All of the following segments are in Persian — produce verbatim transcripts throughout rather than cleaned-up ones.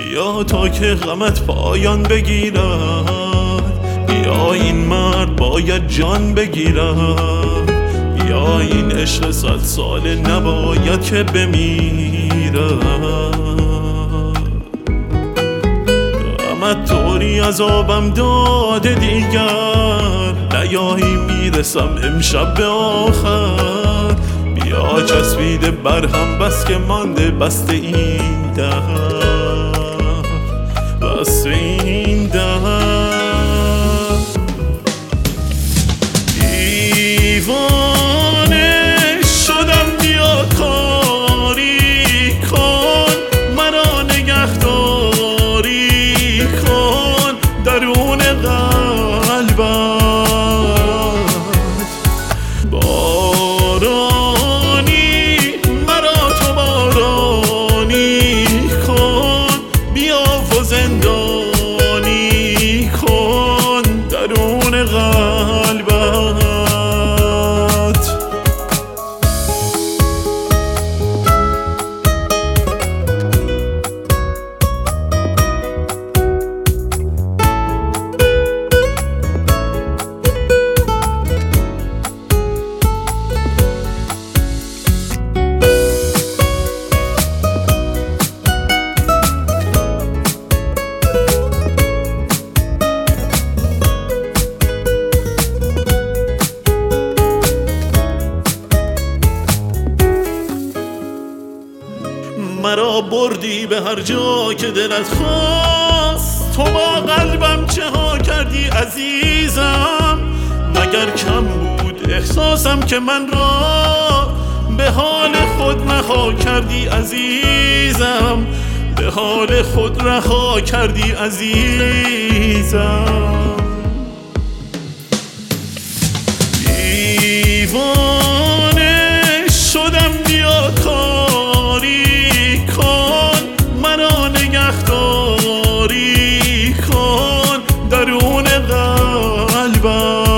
بیا تا که غمت پایان بگیرد، بیا این مرد باید جان بگیرد، بیا این عشق صد ساله نباید که بمیرد. غمت طوری عذابم داده دیگر، نیایی میرسم امشب به آخر. بیا چسبیده بر هم بس که مانده بسته این در، بسته این در. دیوانه شدم بیا کاری کن، مرا نگهداری کن درون قلبم. زندانی کن درون قلبت. مرا بردی به هر جا که دلت خواست، تو با قلبم چه ها کردی عزیزم. مگر کم بود احساسم که من را به حال خود رها کردی عزیزم، به حال خود رها کردی عزیزم. دیوانه شدم بیا کاری کن، مرا نگهداری کن درون قلبت.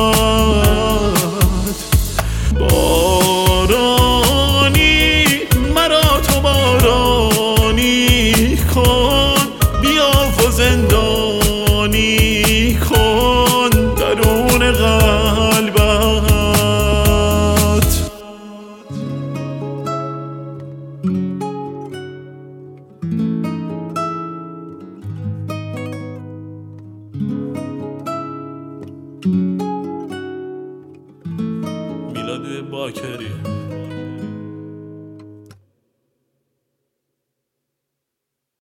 بارانی مرا تو بارانی کن، بیا و زندانی کن درون قلبت. میلاد باکری.